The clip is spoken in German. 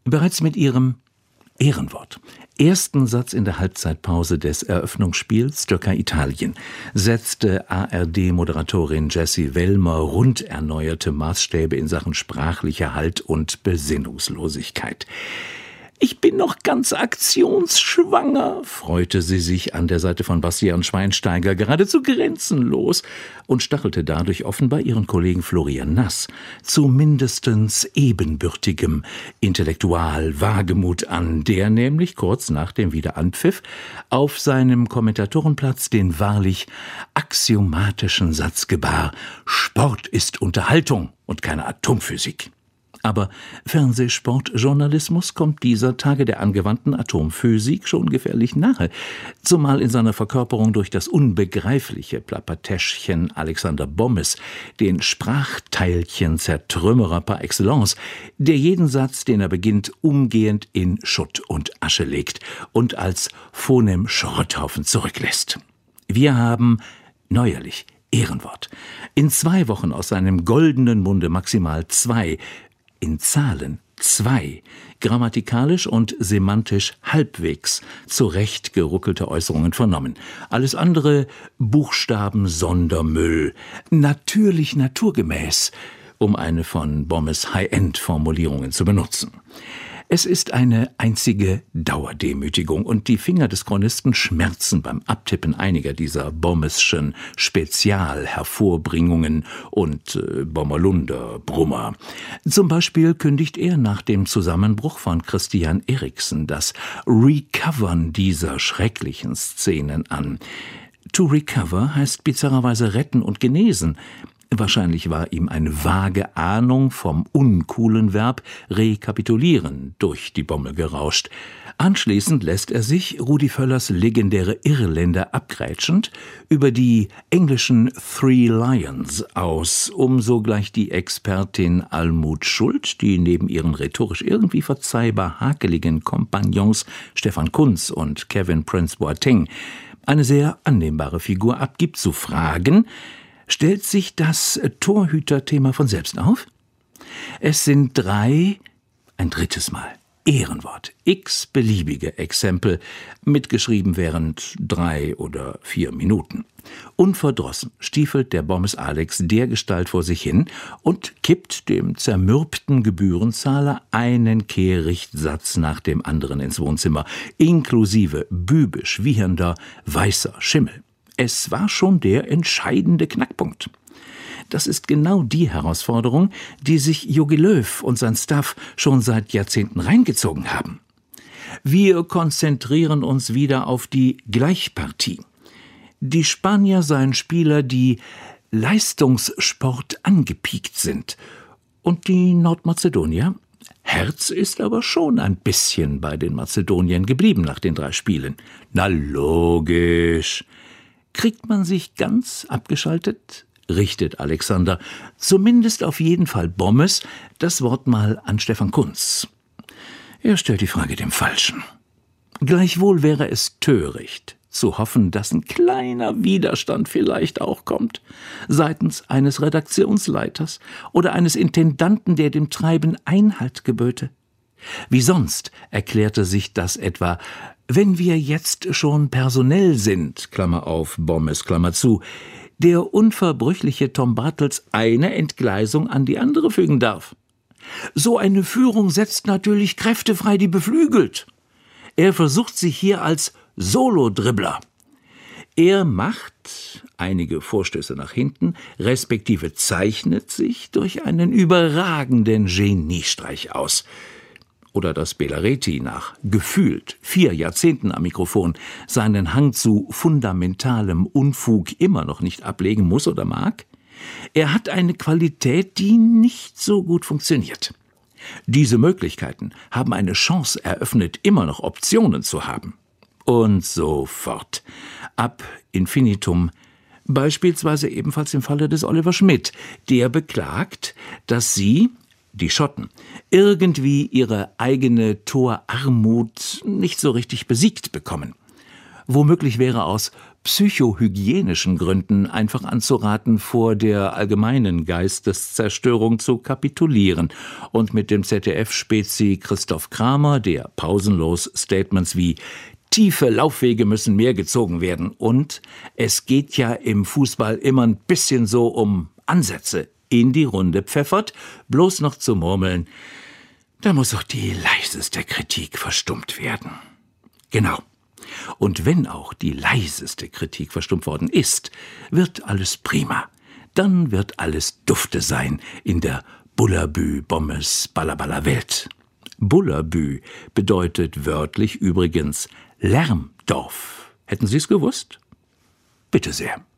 Bereits mit ihrem Ehrenwort ersten Satz in der Halbzeitpause des Eröffnungsspiels Türkei-Italien setzte ARD-Moderatorin Jessie Wellmer rund erneuerte Maßstäbe in Sachen sprachlicher Halt und Besinnungslosigkeit. »Ich bin noch ganz aktionsschwanger«, freute sie sich an der Seite von Bastian Schweinsteiger geradezu grenzenlos und stachelte dadurch offenbar ihren Kollegen Florian Nass zu mindestens ebenbürtigem Intellektual-Wagemut an, der nämlich kurz nach dem Wiederanpfiff auf seinem Kommentatorenplatz den wahrlich axiomatischen Satz gebar: »Sport ist Unterhaltung und keine Atomphysik.« Aber Fernsehsportjournalismus kommt dieser Tage der angewandten Atomphysik schon gefährlich nahe, zumal in seiner Verkörperung durch das unbegreifliche Plappertäschchen Alexander Bommes, den Sprachteilchen-Zertrümmerer par excellence, der jeden Satz, den er beginnt, umgehend in Schutt und Asche legt und als phonem Schrotthaufen zurücklässt. Wir haben neuerlich Ehrenwort in 2 Wochen aus seinem goldenen Munde maximal 2, in Zahlen 2, grammatikalisch und semantisch halbwegs zurechtgeruckelte Äußerungen vernommen. Alles andere Buchstaben-Sondermüll, natürlich naturgemäß, um eine von Bommes High-End-Formulierungen zu benutzen. Es ist eine einzige Dauerdemütigung und die Finger des Chronisten schmerzen beim Abtippen einiger dieser Bommeschen Spezialhervorbringungen und Bommerlunder Brummer. Zum Beispiel kündigt er nach dem Zusammenbruch von Christian Eriksen das Recovern dieser schrecklichen Szenen an. To recover heißt bizarrerweise retten und genesen. Wahrscheinlich war ihm eine vage Ahnung vom uncoolen Verb rekapitulieren durch die Bommel gerauscht. Anschließend lässt er sich Rudi Völlers legendäre Irländer abgrätschend über die englischen Three Lions aus, um sogleich die Expertin Almut Schuld, die neben ihren rhetorisch irgendwie verzeihbar hakeligen Kompagnons Stefan Kuntz und Kevin Prince Boateng eine sehr annehmbare Figur abgibt, zu fragen: Stellt sich das Torhüterthema von selbst auf? Es sind 3, ein drittes Mal, Ehrenwort, x-beliebige Exempel, mitgeschrieben während 3 oder 4 Minuten. Unverdrossen stiefelt der Bommes Alex dergestalt vor sich hin und kippt dem zermürbten Gebührenzahler einen Kehrichtsatz nach dem anderen ins Wohnzimmer, inklusive bübisch wiehernder weißer Schimmel. Es war schon der entscheidende Knackpunkt. Das ist genau die Herausforderung, die sich Jogi Löw und sein Staff schon seit Jahrzehnten reingezogen haben. Wir konzentrieren uns wieder auf die Gleichpartie. Die Spanier seien Spieler, die Leistungssport angepiekt sind. Und die Nordmazedonier? Herz ist aber schon ein bisschen bei den Mazedoniern geblieben nach den 3 Spielen. Na logisch. Kriegt man sich ganz abgeschaltet? Richtet Alexander, zumindest auf jeden Fall Bommes, das Wort mal an Stefan Kuntz. Er stellt die Frage dem Falschen. Gleichwohl wäre es töricht zu hoffen, dass ein kleiner Widerstand vielleicht auch kommt, seitens eines Redaktionsleiters oder eines Intendanten, der dem Treiben Einhalt geböte. Wie sonst erklärte sich das etwa: Wenn wir jetzt schon personell sind, Klammer auf, Bommes, Klammer zu, der unverbrüchliche Tom Bartels eine Entgleisung an die andere fügen darf. So eine Führung setzt natürlich Kräfte frei, die beflügelt. Er versucht sich hier als Solo-Dribbler. Er macht einige Vorstöße nach hinten, respektive zeichnet sich durch einen überragenden Geniestreich aus. Oder dass Bellaretti nach gefühlt 4 Jahrzehnten am Mikrofon seinen Hang zu fundamentalem Unfug immer noch nicht ablegen muss oder mag? Er hat eine Qualität, die nicht so gut funktioniert. Diese Möglichkeiten haben eine Chance eröffnet, immer noch Optionen zu haben. Und so fort. Ab infinitum. Beispielsweise ebenfalls im Falle des Oliver Schmidt, der beklagt, dass sie, die Schotten, irgendwie ihre eigene Torarmut nicht so richtig besiegt bekommen. Womöglich wäre aus psychohygienischen Gründen einfach anzuraten, vor der allgemeinen Geisteszerstörung zu kapitulieren und mit dem ZDF-Spezi Christoph Kramer, der pausenlos Statements wie „Tiefe Laufwege müssen mehr gezogen werden“ und „Es geht ja im Fußball immer ein bisschen so um Ansätze“ in die Runde pfeffert, bloß noch zu murmeln: Da muss auch die leiseste Kritik verstummt werden. Genau. Und wenn auch die leiseste Kritik verstummt worden ist, wird alles prima. Dann wird alles dufte sein in der Bullabü-Bommes-Ballaballa-Welt. Bullabü bedeutet wörtlich übrigens Lärmdorf. Hätten Sie es gewusst? Bitte sehr.